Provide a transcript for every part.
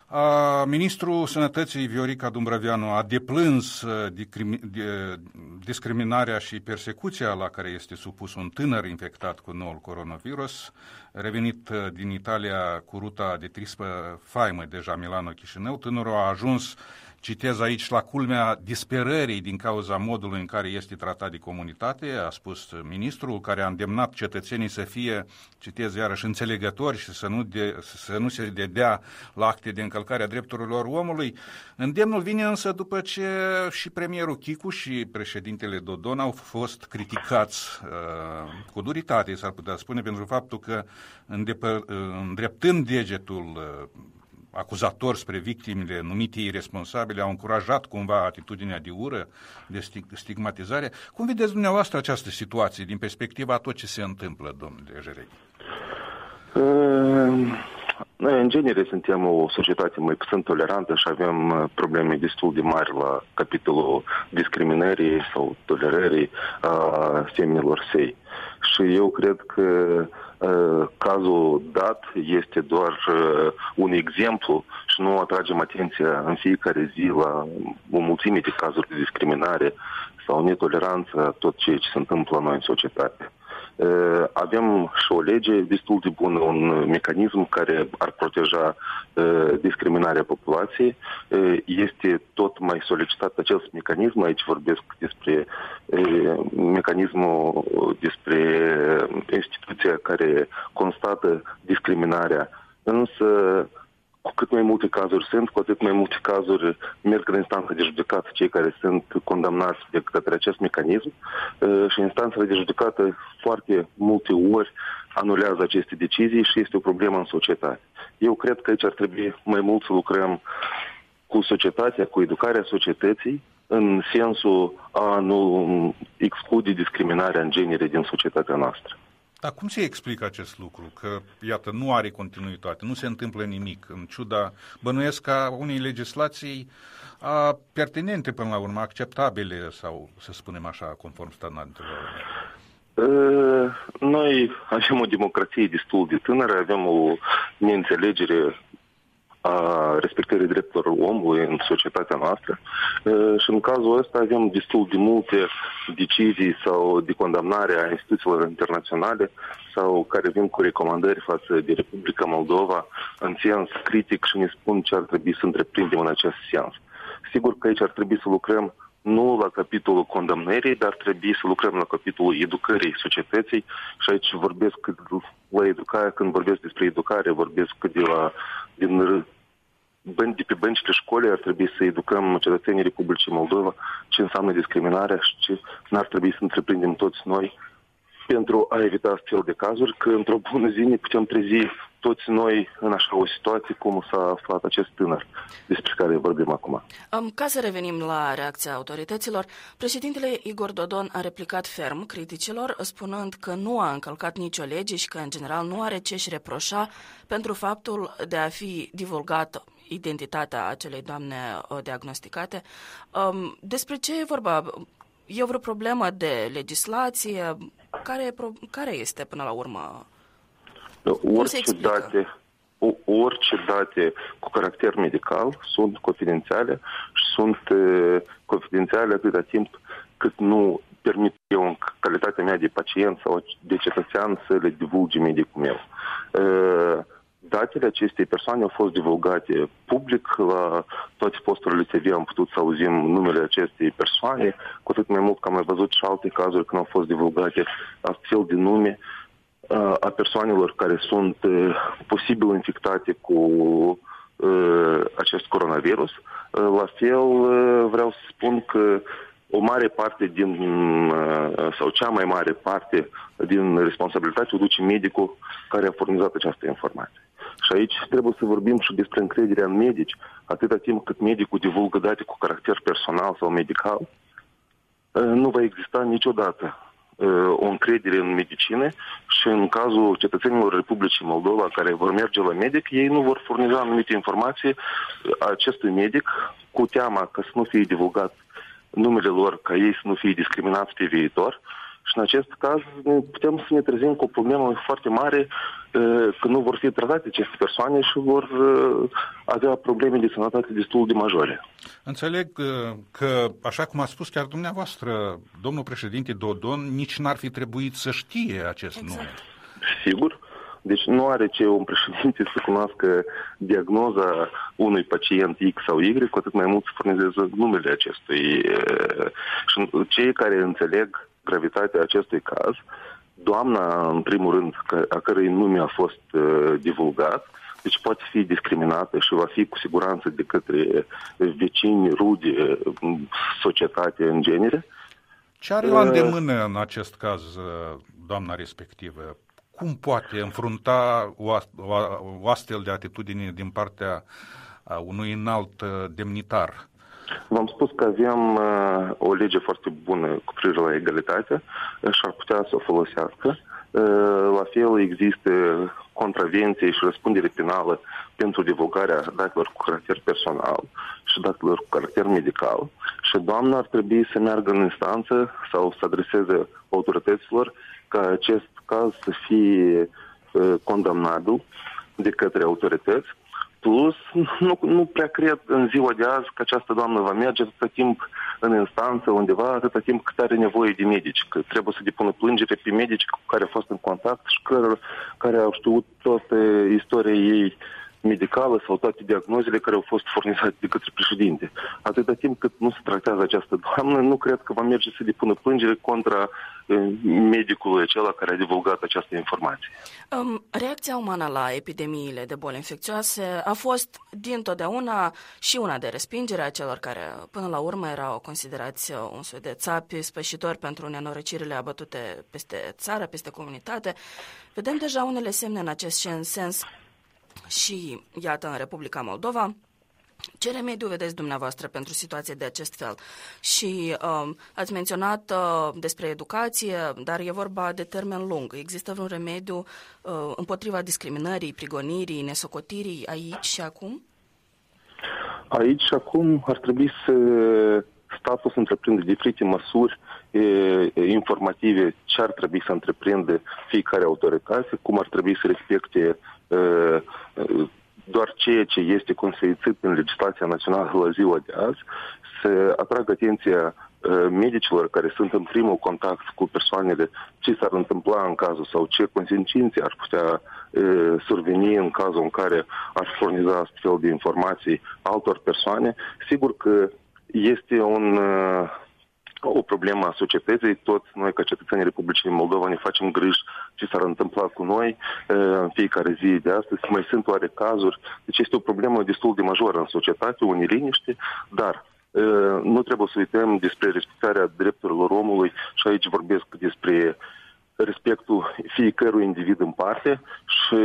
Ministrul Sănătății Viorica Dumbrăveanu a deplâns discriminarea și persecuția la care este supus un tânăr infectat cu noul coronavirus, revenit din Italia cu ruta de trispă faimă deja Milano-Chișinău. Tânărul a ajuns, citez aici, la culmea disperării din cauza modului în care este tratat de comunitate, a spus ministrul, care a îndemnat cetățenii să fie, citez iarăși, înțelegători și să nu se dedea la acte de încălcare a drepturilor omului. Îndemnul vine însă după ce și premierul Chicu și președintele Dodon au fost criticați cu duritate, s-ar putea spune, pentru faptul că îndreptând degetul acuzator spre victimele numite irresponsabile, au încurajat cumva atitudinea de ură, de stigmatizare. Cum vedeți dumneavoastră această situație din perspectiva a tot ce se întâmplă, domnule Jerechi? Noi, în genere, suntem o societate mai puțin tolerantă și avem probleme destul de mari la capitolul discriminării sau tolerării semnilor săi. Și eu cred că cazul dat este doar un exemplu și nu atragem atenția în fiecare zi la o mulțime de cazuri de discriminare sau netoleranță, tot ceea ce se întâmplă la noi în societate. Avem și o lege destul de bună, un mecanism care ar proteja discriminarea populației. Este tot mai solicitat acest mecanism. Aici vorbesc despre mecanismul, despre instituția care constată discriminarea. Însă, cu cât mai multe cazuri sunt, cu atât mai multe cazuri merg în instanță de judecată cei care sunt condamnați de către acest mecanism și instanțele de judecată foarte multe ori anulează aceste decizii și este o problemă în societate. Eu cred că aici ar trebui mai mult să lucrăm cu societatea, cu educarea societății, în sensul a nu exclude discriminarea în genere din societatea noastră. Dar cum se explică acest lucru? Că, iată, nu are continuitate, nu se întâmplă nimic, în ciuda, bănuiesc, ca unei legislații pertinente până la urmă, acceptabile sau, să spunem așa, conform standardelor. Noi avem o democrație destul de tânără, avem o neînțelegere a respectării drepturilor omului în societatea noastră și în cazul ăsta avem destul de multe decizii sau de condamnare a instituțiilor internaționale sau care vin cu recomandări față de Republica Moldova în sens critic și ne spun ce ar trebui să întreprindem în acest sens. Sigur că aici ar trebui să lucrăm nu la capitolul condamnării, dar trebuie să lucrăm la capitolul educării societății și aici vorbesc la educare, când vorbesc despre educare, vorbesc de pe băncile școlii ar trebui să educăm cetățenii Republicii Moldova ce înseamnă discriminarea și ce n-ar trebui să întreprindem toți noi pentru a evita astfel de cazuri, că într-o bună zi ne putem trezi toți noi în așa o situație cum s-a aflat acest tânăr despre care vorbim acum. Ca să revenim la reacția autorităților, președintele Igor Dodon a replicat ferm criticilor, spunând că nu a încălcat nicio lege și că, în general, nu are ce-și reproșa pentru faptul de a fi divulgat identitatea acelei doamne diagnosticate. Despre ce e vorba? E vreo problemă de legislație? Care este până la urmă? Orice date cu caracter medical sunt confidențiale și sunt confidențiale atâta timp cât nu permit eu în calitatea mea de pacient sau de cetățean să le divulge medicul meu. Datele acestei persoane au fost divulgate public, la toate posturile TV am putut să auzim numele acestei persoane, cu atât mai mult că am mai văzut și alte cazuri când au fost divulgate astfel de nume a persoanelor care sunt posibil infectate cu acest coronavirus. La fel vreau să spun că o mare parte sau cea mai mare parte din responsabilitate o duce medicul care a furnizat această informație. Și aici trebuie să vorbim și despre încrederea în medici. Atâta timp cât medicul divulgă date cu caracter personal sau medical, nu va exista niciodată o încredere în medicină și în cazul cetățenilor Republicii Moldova care vor merge la medic, ei nu vor furniza anumite informații acestui medic cu teama că să nu fie divulgat numele lor, ca ei să nu fie discriminați pe viitor Și în acest caz putem să ne trezim cu o problemă foarte mare că nu vor fi tratate aceste persoane și vor avea probleme de sănătate destul de majore. Înțeleg că, așa cum a spus chiar dumneavoastră, domnul președinte Dodon, nici n-ar fi trebuit să știe acest nume. Sigur. Deci nu are ce un președinte să cunoască diagnoza unui pacient X sau Y, cu atât mai mult să furnizeze numele acestui. Și cei care înțeleg gravitatea acestui caz, doamna, în primul rând, a cărei nume a fost divulgat, deci poate fi discriminată și va fi cu siguranță de către vecini, rude, societate în genere. Ce are la îndemână în acest caz doamna respectivă? Cum poate înfrunta o astfel de atitudine din partea unui înalt demnitar? V-am spus că aveam o lege foarte bună cu privire la egalitate și ar putea să o folosească. La fel există contravenție și răspundere penală pentru divulgarea datelor cu caracter personal și datelor cu caracter medical și doamna ar trebui să meargă în instanță sau să adreseze autorităților ca acest caz să fie condamnabil de către autorități. Plus, nu prea cred în ziua de azi că această doamnă va merge atâta timp în instanță undeva, atâta timp cât are nevoie de medici, că trebuie să depună plângere pe medici cu care a fost în contact și care au știut toată istoria ei medicală sau toate diagnozele care au fost furnizate de către președinte. Atâta timp cât nu se tratează această doamnă, nu cred că va merge să depună plângere contra medicului acela care a divulgat această informație. Reacția umană la epidemiile de boli infecțioase a fost dintotdeauna și una de respingere a celor care până la urmă erau considerați un soi de țapi spășitori pentru nenorocirile abătute peste țară, peste comunitate. Vedem deja unele semne în acest sens și, iată, în Republica Moldova. Ce remediu vedeți dumneavoastră pentru situație de acest fel? Și ați menționat despre educație, dar e vorba de termen lung. Există vreun remediu împotriva discriminării, prigonirii, nesocotirii aici și acum? Aici și acum ar trebui să statul să întreprindă diferite măsuri informative, ce ar trebui să întreprinde fiecare autoritate, cum ar trebui să respecte doar ceea ce este consfințit în legislația națională la ziua de azi, să atragă atenția medicilor care sunt în primul contact cu persoanele, ce s-ar întâmpla în cazul sau ce consecințe ar putea surveni în cazul în care ar furniza astfel de informații altor persoane. Sigur că este o problemă a societății, toți noi ca cetățenii Republicii Moldova ne facem griji ce s-ar întâmpla cu noi în fiecare zi de astăzi. Mai sunt oare cazuri, deci este o problemă destul de majoră în societate, o neliniște, dar nu trebuie să uităm despre respectarea drepturilor omului și aici vorbesc despre respectul fiecărui individ în parte și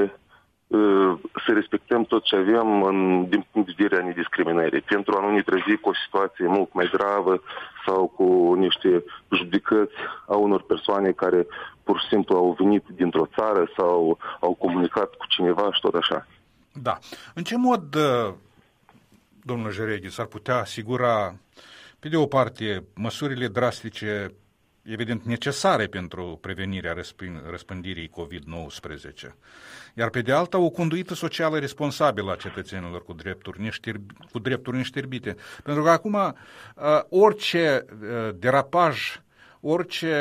să respectăm tot ce avem din punct de vedere a nediscriminării, pentru a nu ne trezi cu o situație mult mai gravă sau cu niște judecăți a unor persoane care pur și simplu au venit dintr-o țară sau au comunicat cu cineva și tot așa. Da. În ce mod, domnule Jereghi, s-ar putea asigura, pe de o parte, măsurile drastice, evident necesare pentru prevenirea răspândirii COVID-19, iar pe de alta o conduită socială responsabilă a cetățenilor cu drepturi neșterbite. Pentru că acum orice derapaj, orice,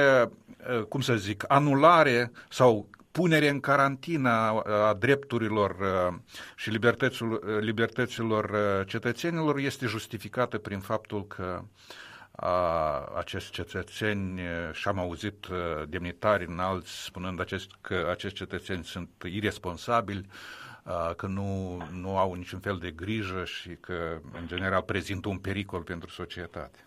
anulare sau punere în carantină a drepturilor și libertăților cetățenilor este justificată prin faptul că acești cetățeni, și am auzit demnitari înalți spunând că acești cetățeni sunt irresponsabili, că nu au niciun fel de grijă și că, în general, prezintă un pericol pentru societate.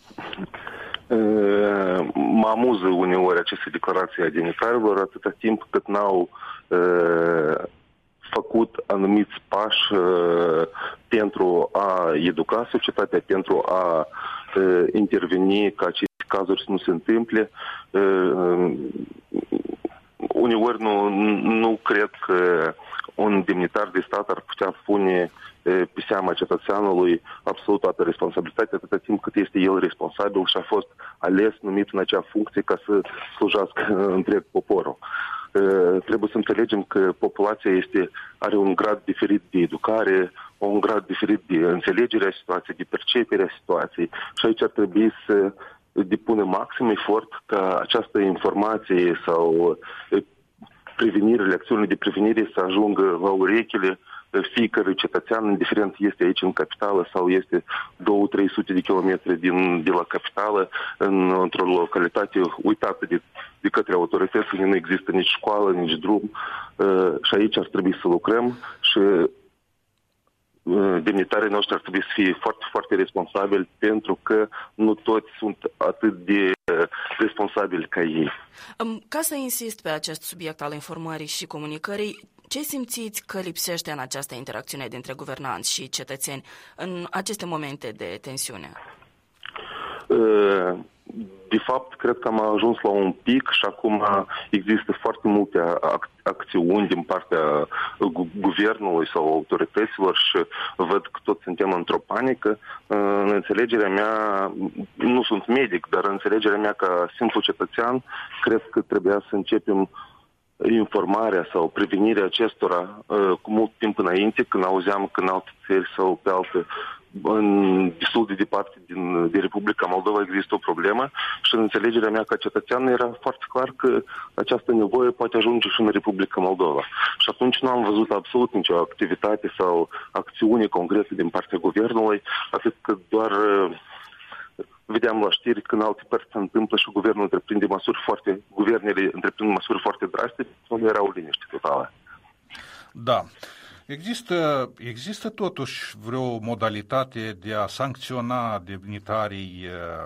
Mă amuză uneori aceste declarații a demnitarilor atâta timp cât n-au făcut anumiți pași pentru a educa societatea, pentru a interveni ca aceste cazuri să nu se întâmple. Uneori nu cred că un demnitar de stat ar putea pune pe seama cetățeanului absolut toată responsabilitatea, atâta timp cât este el responsabil și a fost ales, numit în acea funcție ca să slujească întreg poporul. Trebuie să înțelegem că populația are un grad diferit de educare, un grad diferit de înțelegere a situației, de percepere a situației și aici ar trebui să depune maxim efort ca această informație sau prevenirile, acțiunile de prevenire să ajungă la urechile fiecărui cetățean, indiferent este aici în capitală sau este 200-300 de kilometri de la capitală, într-o localitate uitată de către autorități, unde nu există nici școală, nici drum și aici ar trebui să lucrăm și demnitarii noștri ar trebui să fie foarte, foarte responsabili pentru că nu toți sunt atât de responsabili ca ei. Ca să insist pe acest subiect al informării și comunicării, ce simțiți că lipsește în această interacțiune dintre guvernanți și cetățeni în aceste momente de tensiune? De fapt, cred că am ajuns la un pic și acum există foarte multe acțiuni din partea guvernului sau autorităților și văd că toți suntem într-o panică. În înțelegerea mea, nu sunt medic, dar în înțelegerea mea ca simplu cetățean, cred că trebuia să începem informarea sau prevenirea acestora cu mult timp înainte, când auzeam că în alte țări sau pe alte destul de departe de Republica Moldova există o problemă și în înțelegerea mea ca cetățean era foarte clar că această nevoie poate ajunge și în Republica Moldova. Și atunci nu am văzut absolut nicio activitate sau acțiune concrete din partea guvernului, atât că doar vedeam la știri că în alte părți se întâmplă și guvernele întreprind măsuri foarte drastice, nu era o liniște totală. Da. Există totuși vreo modalitate de a sancționa demnitarii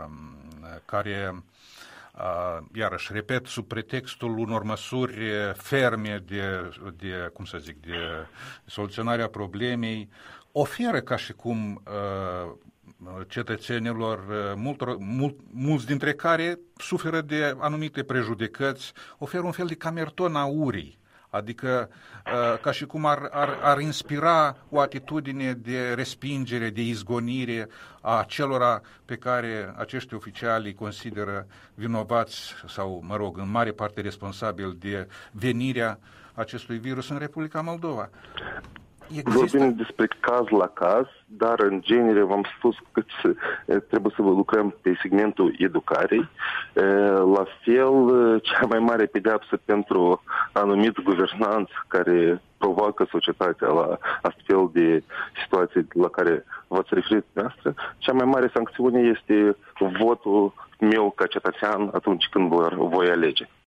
care, iarăși, repet, sub pretextul unor măsuri ferme de soluționarea problemei, oferă ca și cum cetățenilor, mulți dintre care suferă de anumite prejudecăți, oferă un fel de camerton aurii. Adică ca și cum ar inspira o atitudine de respingere, de izgonire a celora pe care acești oficiali consideră vinovați sau, în mare parte responsabili de venirea acestui virus în Republica Moldova. Vorbim despre caz la caz, dar în genere v-am spus că trebuie să lucrăm pe segmentul educării. La fel, cea mai mare pedeapsă pentru anumit guvernanți care provoacă societatea la astfel de situații la care v-ați referit noastră, cea mai mare sancțiune este votul meu ca cetățean atunci când voi alege.